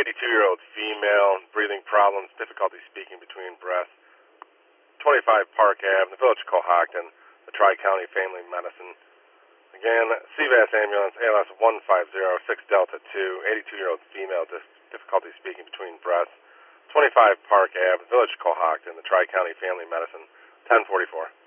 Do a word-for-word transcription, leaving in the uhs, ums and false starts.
eighty-two-year-old female, breathing problems, difficulty speaking between breaths. twenty-five Park Avenue, the Village of Cohocton, the Tri-County Family Medicine. Again, C V S ambulance, A L S one five zero six Delta two, eighty-two-year-old female, dis- difficulty speaking between breaths. twenty-five Park Avenue, Village of Cohocton, the Tri-County Family Medicine, ten forty-four.